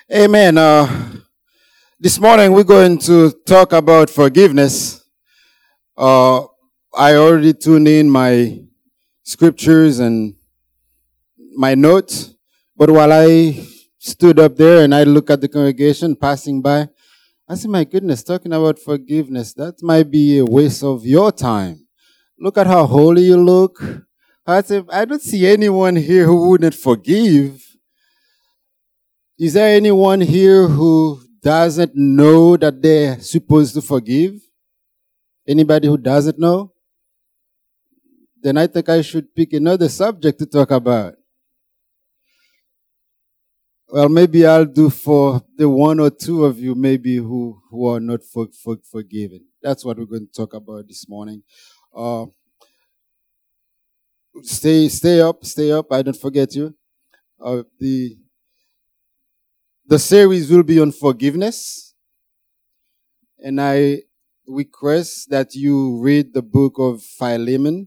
Amen. This morning we're going to talk about forgiveness. Uh, I already tuned in my scriptures and my notes, but while I stood up there and I look at the congregation passing by, I said, my goodness, talking about forgiveness, that might be a waste of your time. Look at how holy you look. I said, I don't see anyone here who wouldn't forgive. Is there anyone here who doesn't know that they're supposed to forgive? Anybody who doesn't know? Then I think I should pick another subject to talk about. Well, maybe I'll do for the one or two of you maybe who are not forgiven. That's what we're going to talk about this morning. Uh, stay up. I don't forget you. The series will be on forgiveness, and I request that you read the book of Philemon.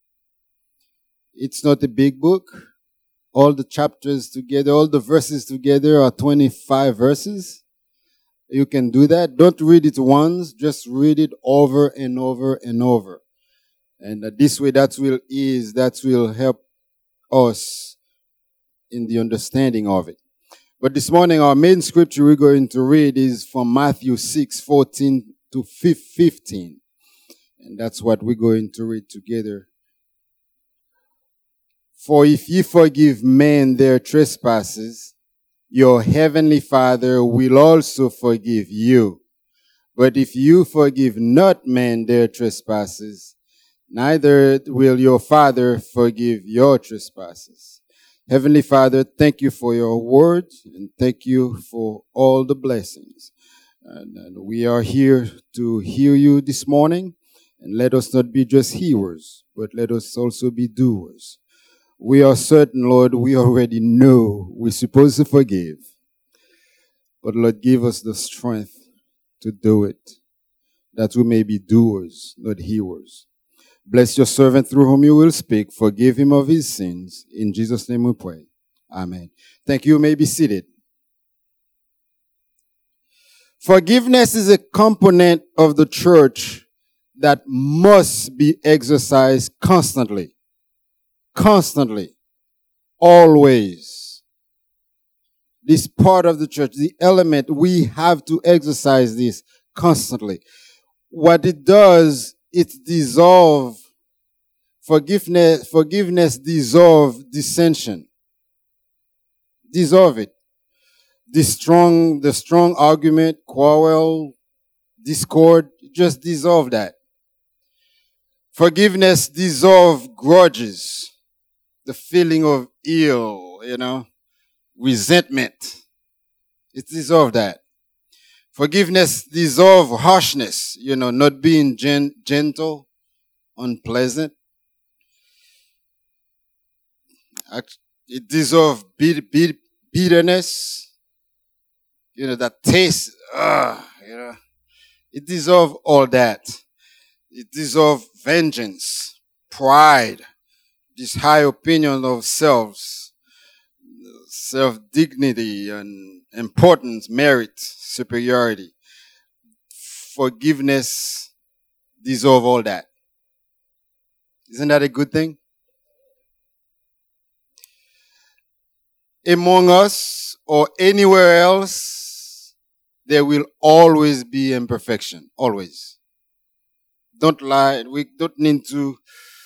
It's not a big book. All the chapters together, all the verses together are 25 verses. You can do that. Don't read it once, just read it over and over and over. And this way, that will help us in the understanding of it. But this morning, our main scripture we're going to read is from Matthew 6:14 to 15. And that's what we're going to read together. For if ye forgive men their trespasses, your heavenly Father will also forgive you. But if you forgive not men their trespasses, neither will your Father forgive your trespasses. Heavenly Father, thank you for your word and thank you for all the blessings. And we are here to hear you this morning. And let us not be just hearers, but let us also be doers. We are certain, Lord, we already know we're supposed to forgive. But Lord, give us the strength to do it, that we may be doers, not hearers. Bless your servant through whom you will speak. Forgive him of his sins. In Jesus' name we pray. Amen. Thank you. You may be seated. Forgiveness is a component of the church that must be exercised constantly. Constantly. Always. This part of the church, the element, we have to exercise this constantly. What it does, it dissolve forgiveness dissolve dissension. Dissolve it. The strong argument, quarrel, discord, just dissolve that. Forgiveness dissolve grudges. The feeling of ill, resentment. It dissolve that. Forgiveness dissolve harshness, not being gentle, unpleasant. It dissolve bitterness, that taste, It dissolve all that. It dissolve vengeance, pride, this high opinion of self-dignity and importance, merit, superiority. Forgiveness dissolve all that. Isn't that a good thing? Among us or anywhere else, there will always be imperfection. Always. Don't lie. We don't need to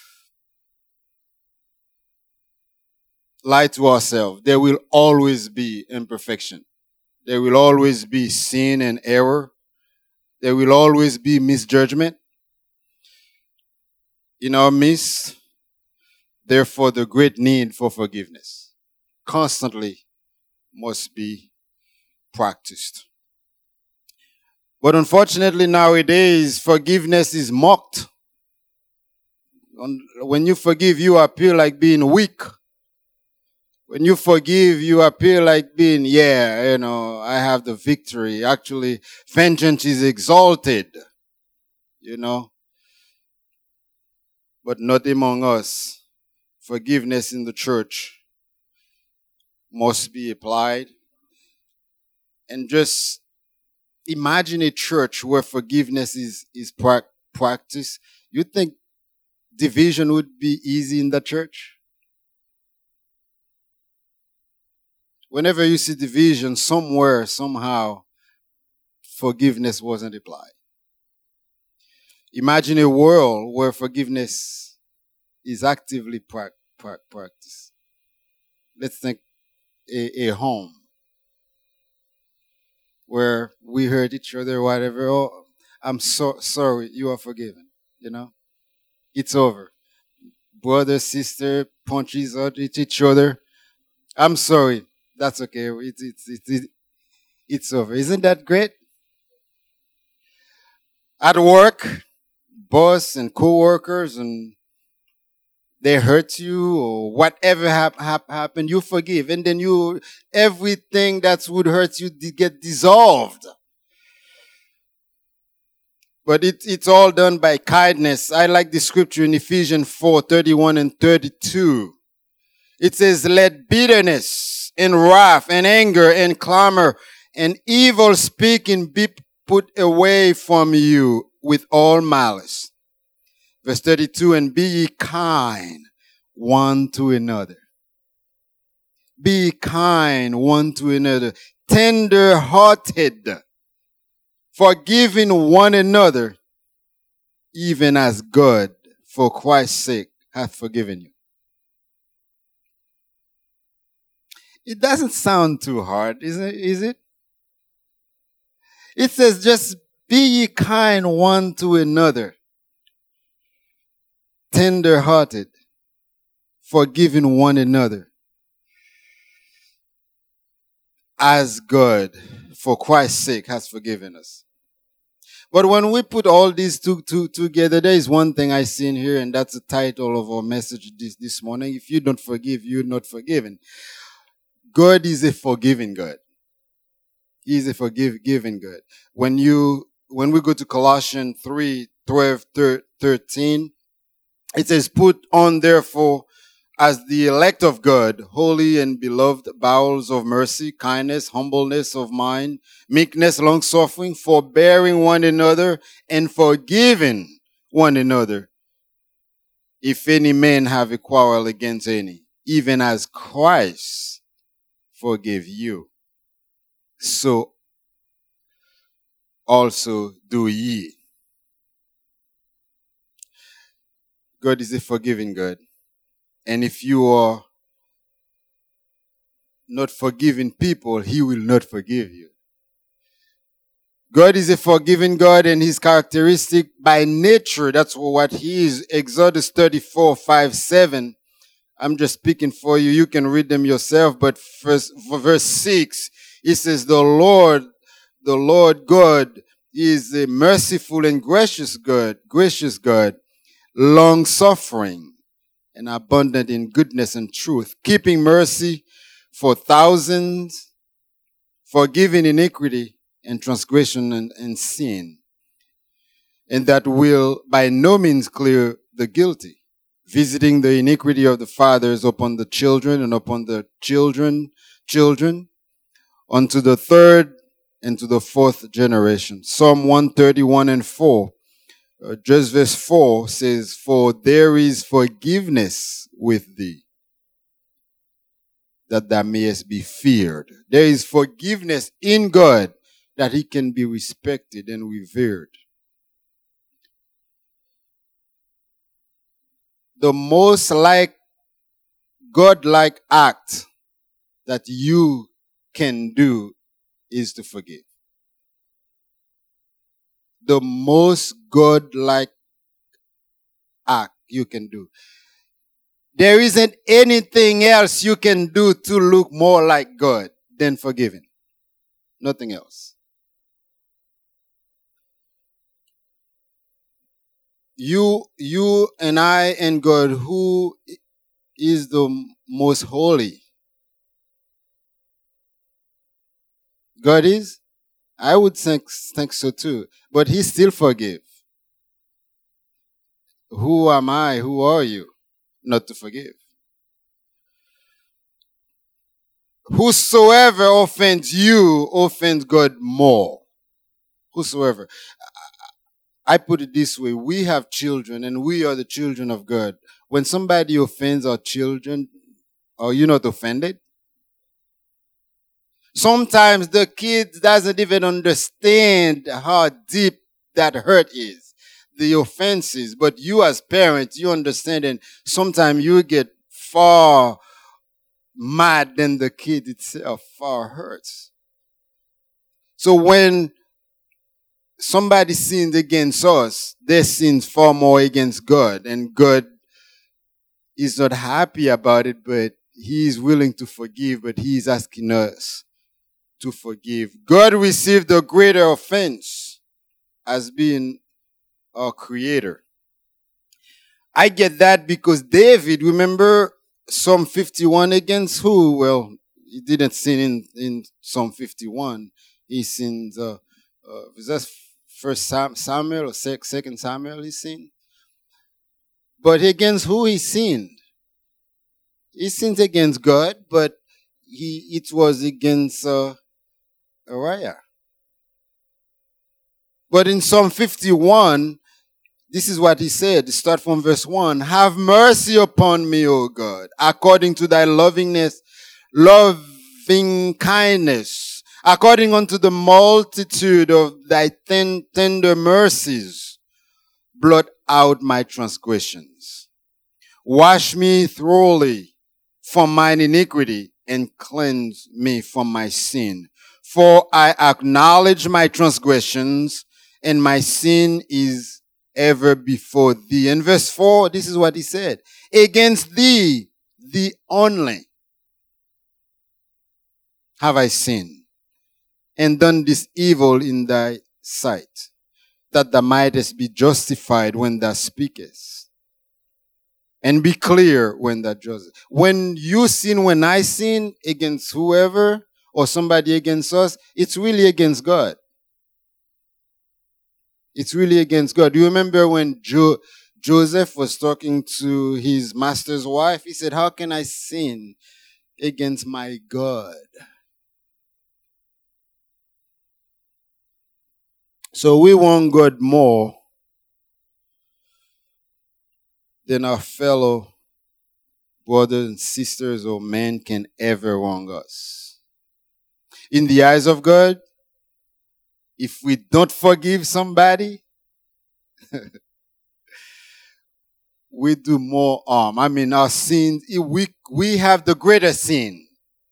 lie to ourselves. There will always be imperfection. There will always be sin and error. There will always be misjudgment in our midst. Therefore, the great need for forgiveness constantly must be practiced. But unfortunately, nowadays, forgiveness is mocked. When you forgive, you appear like being weak. When you forgive, you appear like being, I have the victory. Actually, vengeance is exalted, but not among us. Forgiveness in the church must be applied. and just imagine a church where forgiveness is practiced. You think division would be easy in the church? Whenever you see division, somewhere, somehow, forgiveness wasn't applied. Imagine a world where forgiveness is actively practiced. Let's think a home where we hurt each other, whatever. Oh, I'm so sorry, you are forgiven. It's over. Brother, sister, punches at each other. I'm sorry. That's okay. It's over. Isn't that great? At work, boss and co-workers, and they hurt you or whatever happened, you forgive. And then everything that would hurt you get dissolved. But it's all done by kindness. I like the scripture in Ephesians 4:31 and 32. It says, let bitterness and wrath and anger and clamor and evil speaking be put away from you with all malice. Verse 32, and be ye kind one to another. Be kind one to another. Tender hearted. Forgiving one another, even as God, for Christ's sake, hath forgiven you. It doesn't sound too hard, is it? It says, just be ye kind one to another, tender-hearted, forgiving one another, as God, for Christ's sake, has forgiven us. But when we put all these two together, there is one thing I see in here, and that's the title of our message this morning. If you don't forgive, you're not forgiven. God is a forgiving God. He is a forgiving God. When we go to Colossians 3:12-13, it says, put on therefore as the elect of God, holy and beloved, bowels of mercy, kindness, humbleness of mind, meekness, long-suffering, forbearing one another, and forgiving one another. If any man have a quarrel against any, even as Christ forgave you, so also do ye. God is a forgiving God. And if you are not forgiving people, He will not forgive you. God is a forgiving God, and His characteristic by nature, that's what He is. Exodus 34:5-7. I'm just speaking for you. You can read them yourself. But first, for verse 6, it says, the Lord God is a merciful and gracious God, long-suffering and abundant in goodness and truth, keeping mercy for thousands, forgiving iniquity and transgression and sin, and that will by no means clear the guilty, visiting the iniquity of the fathers upon the children and upon the children, unto the third and to the fourth generation. Psalm 131:4. Just verse 4 says, for there is forgiveness with thee, that thou mayest be feared. There is forgiveness in God, that He can be respected and revered. The most God-like act that you can do is to forgive. The most God-like act you can do. There isn't anything else you can do to look more like God than forgiving. Nothing else. You and I and God, who is the most holy? God is? I would think so too. But He still forgive. Who am I? Who are you? Not to forgive. Whosoever offends you offends God more. Whosoever. I put it this way. We have children and we are the children of God. When somebody offends our children, are you not offended? Sometimes the kid doesn't even understand how deep that hurt is, the offenses. But you as parents, you understand, and sometimes you get far mad than the kid itself, far hurts. So when somebody sinned against us, they sinned far more against God, and God is not happy about it, but He is willing to forgive, but He is asking us to forgive. God received the greater offense as being our creator. I get that because David, remember Psalm 51 against who? Well, he didn't sin in Psalm 51. He sinned, was that First Samuel or Second Samuel he sinned? But against who he sinned? He sinned against God, but it was against Uriah. But in Psalm 51, this is what he said. Start from verse 1. Have mercy upon me, O God, according to thy loving kindness, according unto the multitude of thy tender mercies. Blot out my transgressions. Wash me thoroughly from mine iniquity and cleanse me from my sin. For I acknowledge my transgressions, and my sin is ever before thee. In verse 4, this is what he said. Against thee, thee only, have I sinned, and done this evil in thy sight, that thou mightest be justified when thou speakest, and be clear when thou judgest. When you sin, when I sin against whoever, or somebody against us, it's really against God. It's really against God. Do you remember when Joseph was talking to his master's wife? He said, how can I sin against my God? So we want God more than our fellow brothers and sisters or men can ever wrong us. In the eyes of God, if we don't forgive somebody, we do more harm. I mean, our sins, we have the greater sin.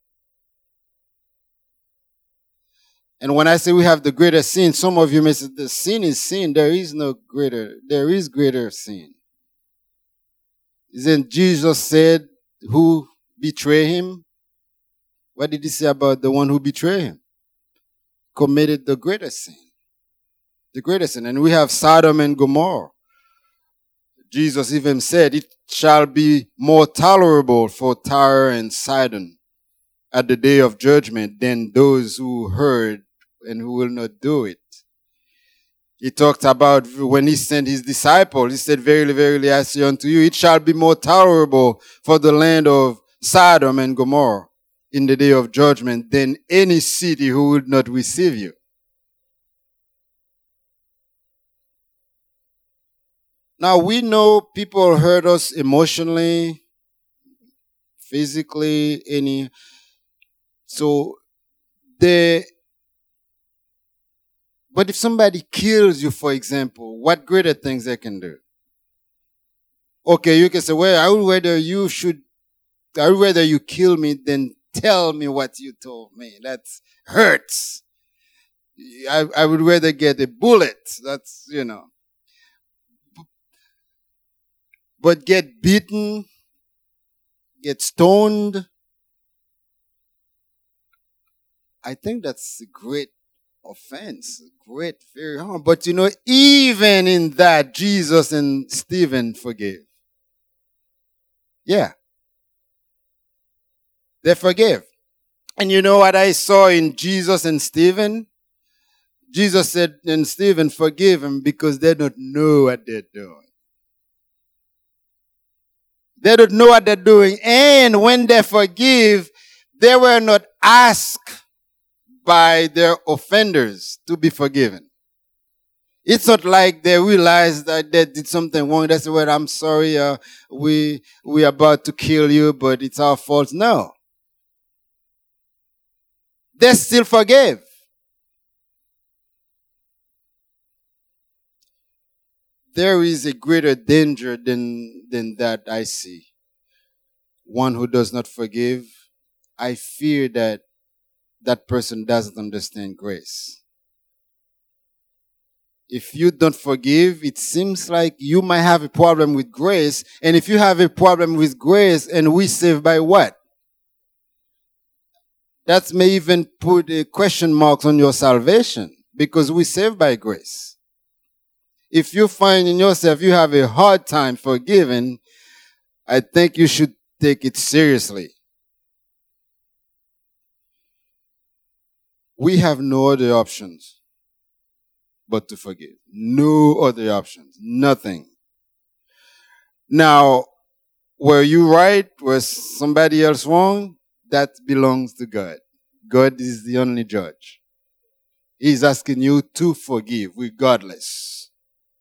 And when I say we have the greater sin, some of you may say, the sin is sin. There is greater sin. Isn't Jesus said, who betray him? What did he say about the one who betrayed him? Committed the greater sin. The greater sin. And we have Sodom and Gomorrah. Jesus even said, it shall be more tolerable for Tyre and Sidon at the day of judgment than those who heard and who will not do it. He talked about when he sent his disciples, he said, verily, verily, I say unto you, it shall be more tolerable for the land of Sodom and Gomorrah in the day of judgment than any city who would not receive you. Now we know people hurt us emotionally, physically, but if somebody kills you, for example, what greater things they can do? Okay, you can say, well, I would rather you kill me than tell me what you told me. That hurts. I would rather get a bullet. That's, But get beaten, get stoned, I think that's a great offense. Great, very harm. But even in that, Jesus and Stephen forgave. Yeah. They forgave. And you know what I saw in Jesus and Stephen? Jesus said, and Stephen, forgive them because they don't know what they're doing. They don't know what they're doing. And when they forgive, They were not asked by their offenders to be forgiven. It's not like they realized that they did something wrong. They said, well, I'm sorry, we about to kill you, but it's our fault. No. They still forgave. There is a greater danger than that I see. One who does not forgive, I fear that that person doesn't understand grace. If you don't forgive, it seems like you might have a problem with grace. And if you have a problem with grace, and we saved by what? That may even put a question mark on your salvation, because we saved by grace. If you find in yourself you have a hard time forgiving, I think you should take it seriously. We have no other options but to forgive. No other options. Nothing. Now, were you right? Was somebody else wrong? That belongs to God. God is the only judge. He's asking you to forgive regardless.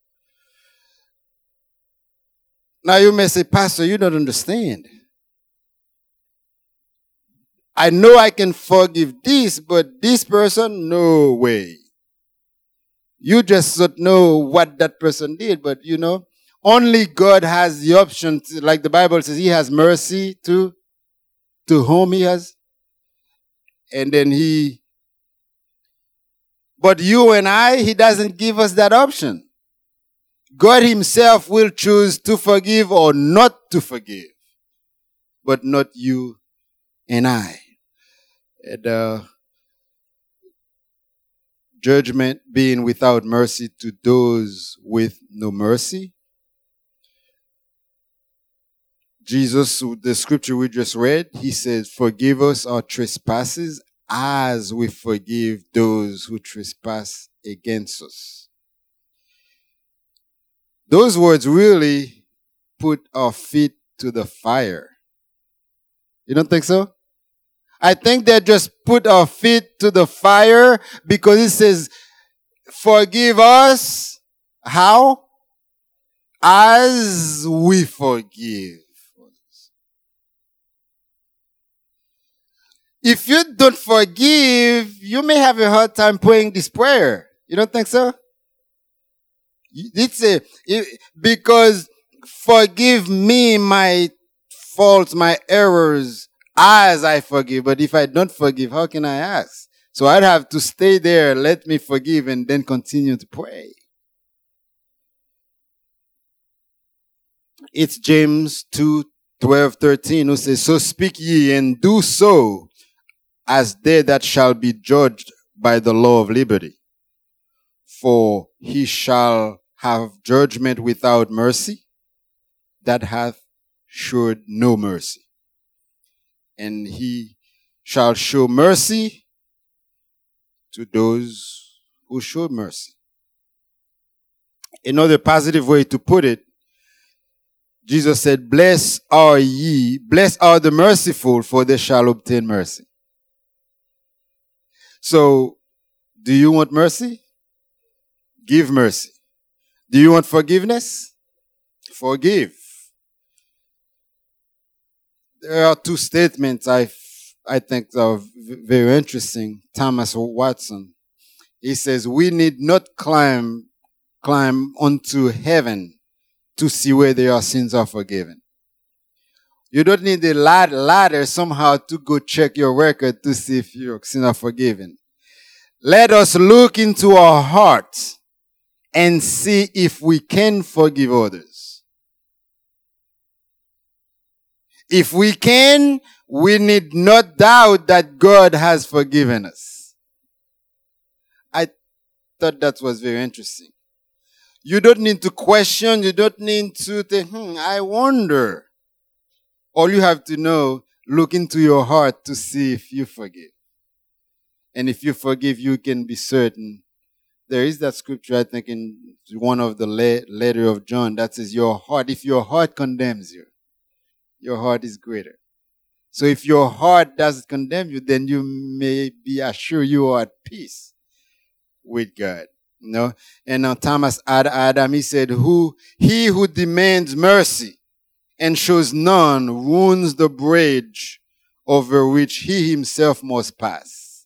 Now you may say, Pastor, you don't understand. I know I can forgive this, but this person, no way. You just don't know what that person did, but only God has the option to, like the Bible says, He has mercy to whom He has. And then but you and I, He doesn't give us that option. God Himself will choose to forgive or not to forgive, but not you and I. And judgment being without mercy to those with no mercy. Jesus, the scripture we just read, He says, forgive us our trespasses as we forgive those who trespass against us. Those words really put our feet to the fire. You don't think so? I think they just put our feet to the fire because it says, forgive us. How? As we forgive. If you don't forgive, you may have a hard time praying this prayer. You don't think so? Because forgive me my faults, my errors, as I forgive. But if I don't forgive, how can I ask? So I'd have to stay there, let me forgive, and then continue to pray. It's James 2:12-13 who says, so speak ye and do so as they that shall be judged by the law of liberty. For he shall have judgment without mercy that hath showed no mercy. And he shall show mercy to those who show mercy. Another positive way to put it, Jesus said, blessed are the merciful, for they shall obtain mercy. So, do you want mercy? Give mercy. Do you want forgiveness? Forgive. There are two statements I think are very interesting. Thomas Watson, he says, we need not climb onto heaven to see whether our sins are forgiven. You don't need a ladder somehow to go check your record to see if your sins are forgiven. Let us look into our hearts and see if we can forgive others. If we can, we need not doubt that God has forgiven us. I thought that was very interesting. You don't need to question. You don't need to think, I wonder. All you have to know, look into your heart to see if you forgive. And if you forgive, you can be certain. There is that scripture, I think, in one of the letter of John that says, your heart, if your heart condemns you, your heart is greater. So if your heart doesn't condemn you, then you may be assured you are at peace with God. You know? And Thomas Adam, he said, he who demands mercy and shows none wounds the bridge over which he himself must pass.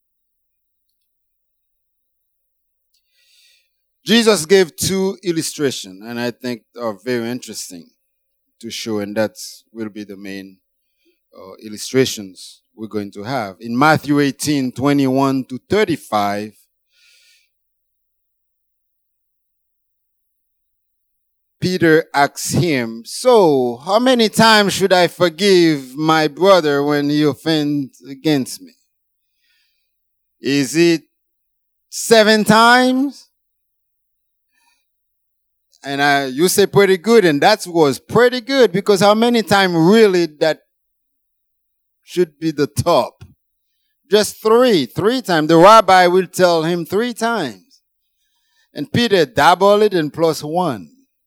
Jesus gave two illustrations, and I think are very interesting to show, and that will be the main illustrations we're going to have. In Matthew 18:21 to 35, Peter asks him, "So, how many times should I forgive my brother when he offends against me? Is it 7 times?" And you say pretty good, and that was pretty good, because how many times really that should be the top? Just 3 times. The rabbi will tell him 3 times. And Peter doubled it and plus 1.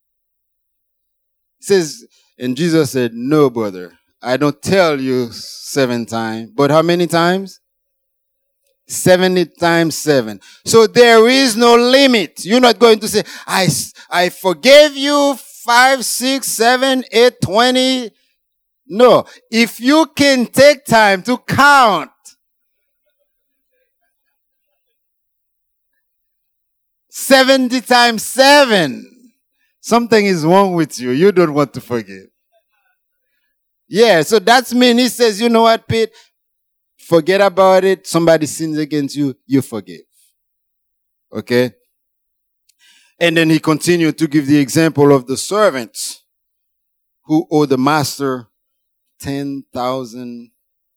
He says, and Jesus said, "No, brother, I don't tell you 7 times, but how many times? 70 times 7. So there is no limit. You're not going to say, I forgave you 5, 6, 7, 8, 20. No. If you can take time to count 70 times 7, something is wrong with you. You don't want to forgive. Yeah, so that's mean he says, you know what, Pete? Forget about it. Somebody sins against you, you forgive. Okay? And then he continued to give the example of the servants who owe the master 10,000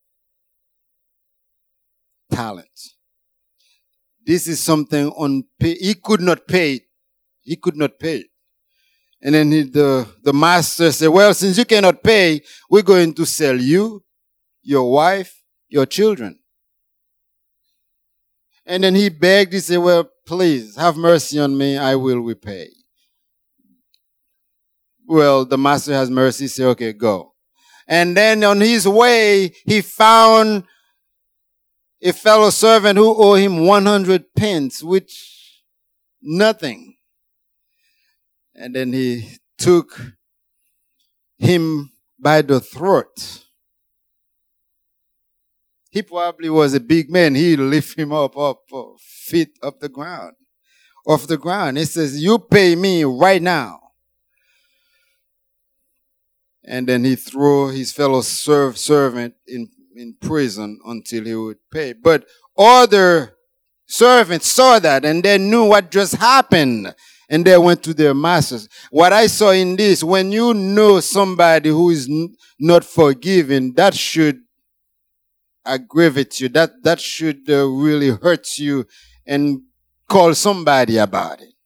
talents. This is something unpaid. He could not pay it. He could not pay it. And then the master said, well, since you cannot pay, we're going to sell you, your wife, your children. And then he begged, he said, well, please, have mercy on me, I will repay. Well, the master has mercy, he said, okay, go. And then on his way, he found a fellow servant who owed him 100 pence, which nothing. And then he took him by the throat. He probably was a big man. He lifted him up feet off the ground. He says, you pay me right now. And then he threw his fellow servant in prison until he would pay. But other servants saw that and they knew what just happened. And they went to their masters. What I saw in this, when you know somebody who is not forgiven, that should aggravate you. That should really hurt you, and call somebody about it.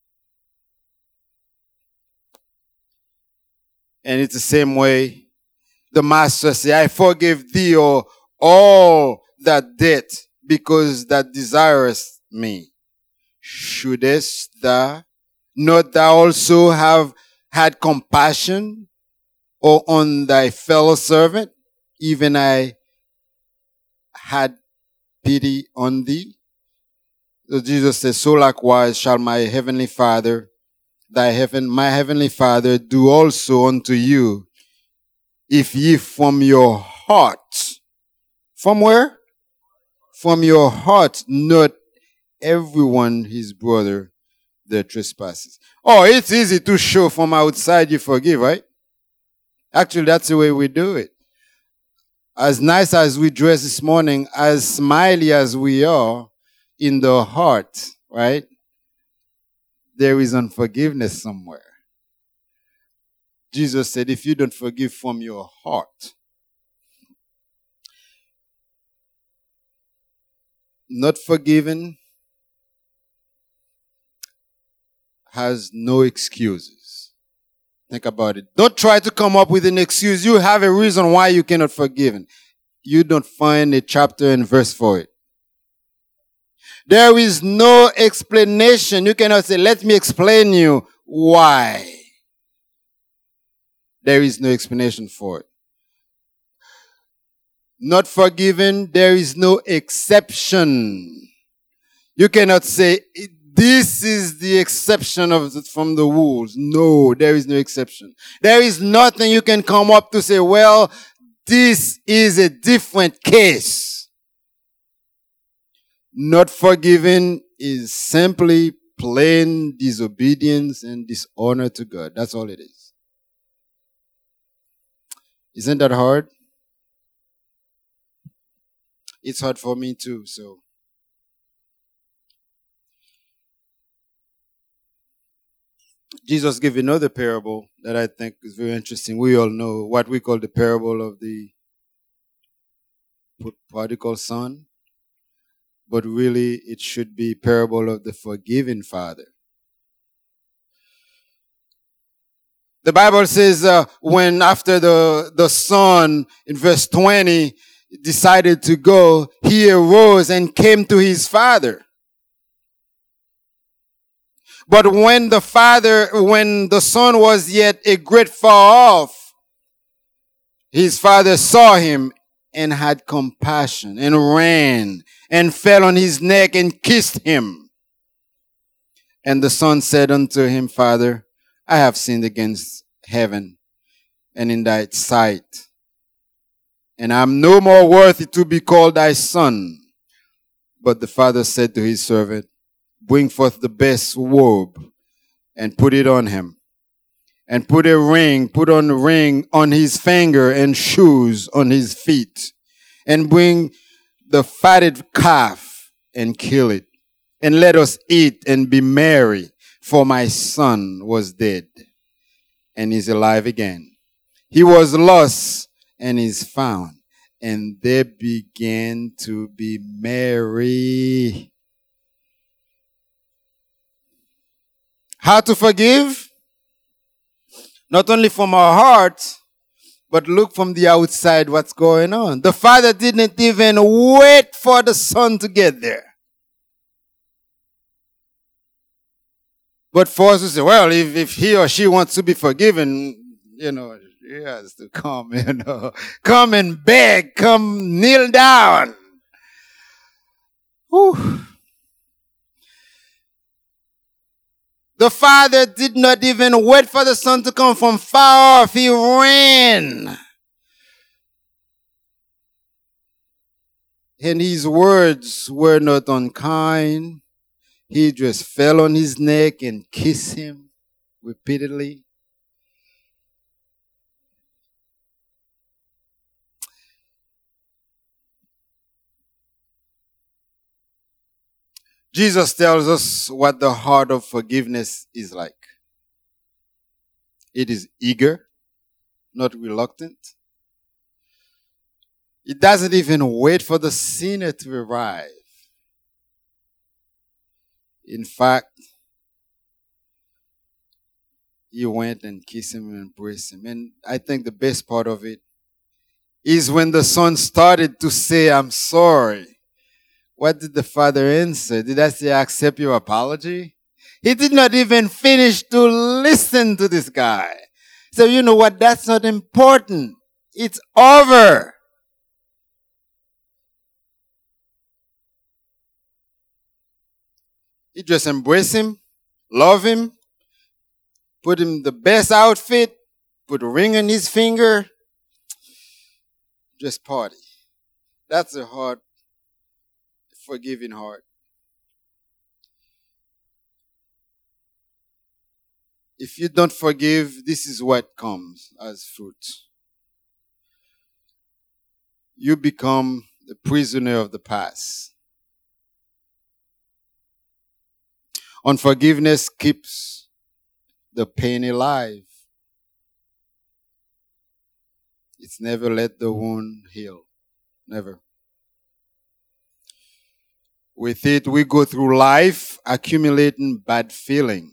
And it's the same way the master says, I forgive thee all that debt, because that desirest me. Shouldest thou not thou also have had compassion on thy fellow servant, even I had pity on thee? So Jesus says, so likewise shall my heavenly Father, my heavenly Father do also unto you, if ye from your heart, from where? From your heart, not everyone his brother their trespasses. Oh, it's easy to show from outside you forgive, right? Actually, that's the way we do it. As nice as we dress this morning, as smiley as we are in the heart, right? There is unforgiveness somewhere. Jesus said, if you don't forgive from your heart, not forgiven has no excuses. Think about it. Don't try to come up with an excuse. You have a reason why you cannot forgive. You don't find a chapter and verse for it. There is no explanation. You cannot say, let me explain you why. There is no explanation for it. not forgiven, there is no exception. You cannot say, this is the exception from the rules. No, there is no exception. There is nothing you can come up to say, well, this is a different case. Not forgiven is simply plain disobedience and dishonor to God. That's all it is. Isn't that hard? It's hard for me too, so. Jesus gave another parable that I think is very interesting. We all know what we call the parable of the prodigal son, but really it should be parable of the forgiving father. The Bible says when after the son, in verse 20, decided to go, he arose and came to his father. But when the son was yet a great far off, his father saw him and had compassion and ran and fell on his neck and kissed him. And the son said unto him, Father, I have sinned against heaven and in thy sight, and I am no more worthy to be called thy son. But the father said to his servant, bring forth the best robe and put it on him, and put on a ring on his finger and shoes on his feet, and bring the fatted calf and kill it, and let us eat and be merry, for my son was dead and is alive again. He was lost and is found, and they began to be merry. How to forgive? Not only from our heart, but look from the outside what's going on. The father didn't even wait for the son to get there. But for us to say, well, if he or she wants to be forgiven, he has to come, come and beg, come kneel down. Whew. The father did not even wait for the son to come from far off. He ran. And his words were not unkind. He just fell on his neck and kissed him repeatedly. Jesus tells us what the heart of forgiveness is like. It is eager, not reluctant. It doesn't even wait for the sinner to arrive. In fact, he went and kissed him and embraced him. And I think the best part of it is when the son started to say, I'm sorry. What did the father answer? Did I say, I accept your apology? He did not even finish to listen to this guy. So you know what? That's not important. It's over. He just embraced him, love him, put him the best outfit, put a ring on his finger, just party. That's a heart, forgiving heart. If you don't forgive, this is what comes as fruit. You become the prisoner of the past. Unforgiveness keeps the pain alive. It's never let the wound heal. Never. With it, we go through life accumulating bad feeling.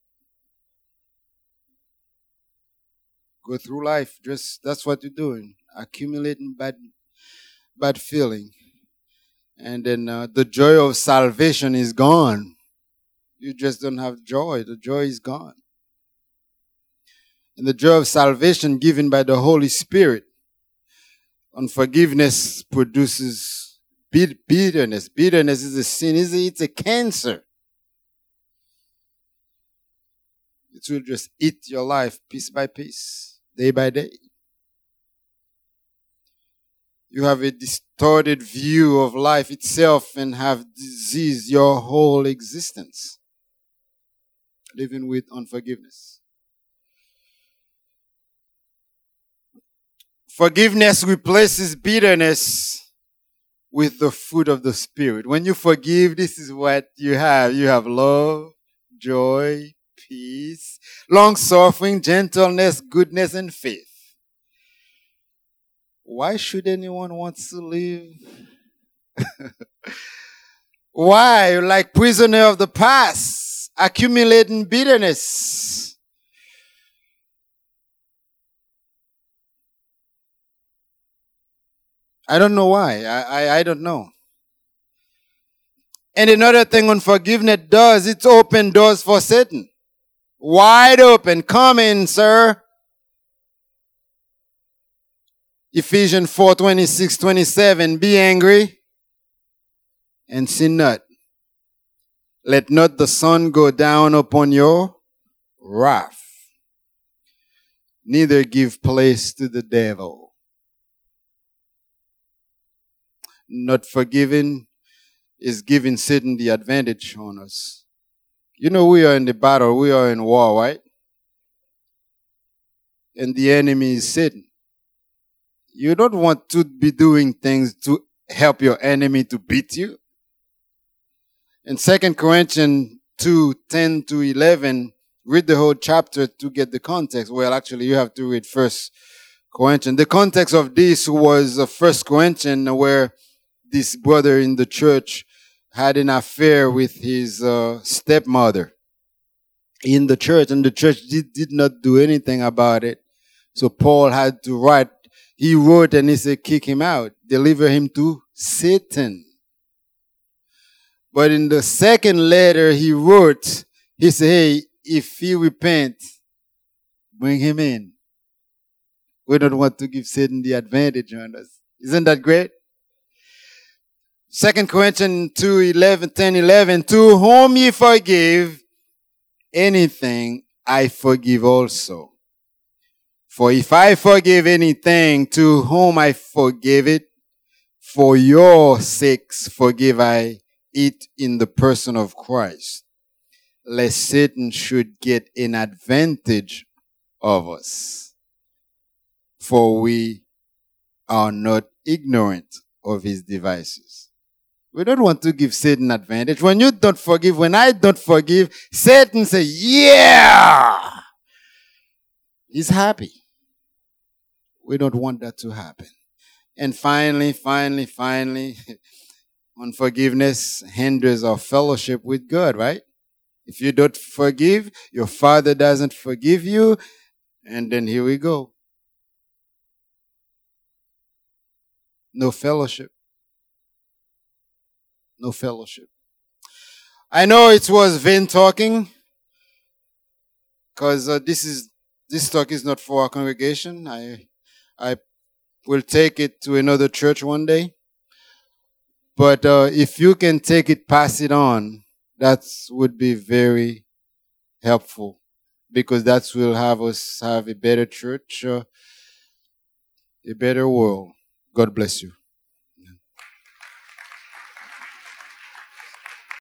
Go through life, that's what you're doing. Accumulating bad feeling. And then the joy of salvation is gone. You just don't have joy. The joy is gone. And the joy of salvation given by the Holy Spirit, Unforgiveness produces bitterness. Bitterness is a sin. It's a cancer. It will just eat your life piece by piece, day by day. You have a distorted view of life itself and have diseased your whole existence, living with unforgiveness. Forgiveness replaces bitterness with the fruit of the Spirit. When you forgive, this is what you have. You have love, joy, peace, long-suffering, gentleness, goodness, and faith. Why should anyone want to live? Why? Like prisoner of the past, accumulating bitterness. I don't know why. I don't know. And another thing unforgiveness does, it's open doors for Satan. Wide open. Come in, sir. Ephesians 4:26-27. Be angry and sin not. Let not the sun go down upon your wrath. Neither give place to the devil. Not forgiving is giving Satan the advantage on us. You know, we are in the battle. We are in war, right? And the enemy is Satan. You don't want to be doing things to help your enemy to beat you. In 2 Corinthians 2:10-11, read the whole chapter to get the context. Well, actually, you have to read 1 Corinthians. The context of this was 1 Corinthians, where this brother in the church had an affair with his stepmother in the church, and the church did not do anything about it. So Paul had to write. He wrote and he said, kick him out, deliver him to Satan. But in the second letter he wrote, he said, hey, if he repent, bring him in. We don't want to give Satan the advantage on us. Isn't that great? 2 Corinthians 10:11, to whom ye forgive anything, I forgive also. For if I forgive anything to whom I forgive it, for your sakes forgive I it in the person of Christ, lest Satan should get an advantage of us. For we are not ignorant of his devices. We don't want to give Satan advantage. When you don't forgive, when I don't forgive, Satan says, yeah! He's happy. We don't want that to happen. And finally, unforgiveness hinders our fellowship with God, right? If you don't forgive, your Father doesn't forgive you, and then here we go. No fellowship. No fellowship. I know it was vain talking, because this talk is not for our congregation. I will take it to another church one day. But if you can take it, pass it on, that would be very helpful, because that will have us have a better church, a better world. God bless you.